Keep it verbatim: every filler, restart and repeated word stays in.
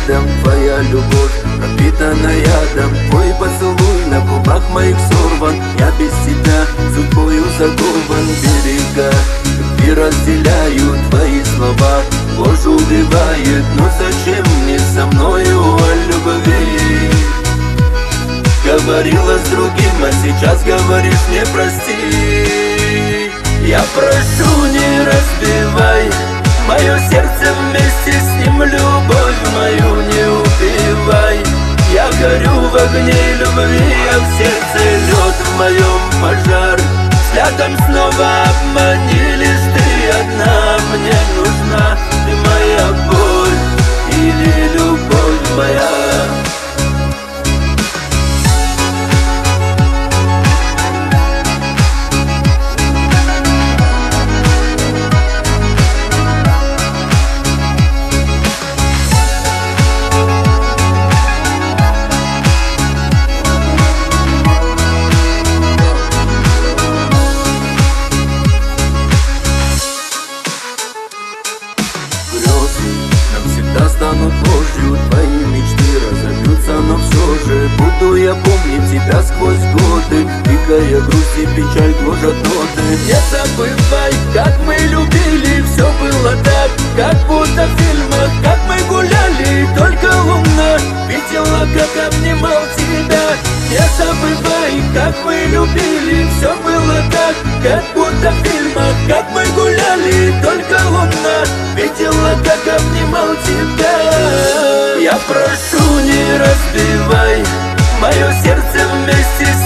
рядом, твоя любовь пропитана ядом. Твой поцелуй на губах моих сорван, я без тебя судьбою закован. Берега любви разделяют твои слова, ложь убивает, но зачем мне со мною о любви? Говорила с другим, а сейчас говоришь мне прости. Я прошу, не разбивай мое сердце, вместе с ним любовь мою не убивай. Я горю в огне любви, а в сердце лед, в моем пожар. Взглядом снова обмани, лишь ты одна мне нужна. Ты моя боль или любовь моя? Навсегда станут ложью, твои мечты разобьются, но все же буду я помнить тебя сквозь годы. Дикая грусть и печаль гложат ноты. Не забывай, как мы любили, все было так, как будто в фильмах. Как мы гуляли, только луна видела, как обнимал тебя. Не забывай, как мы любили, все было так, как будто в фильмах. Как мы гуляли, только луна видела, как обнимал тебя. Я прошу, не разбивай мое сердце, вместе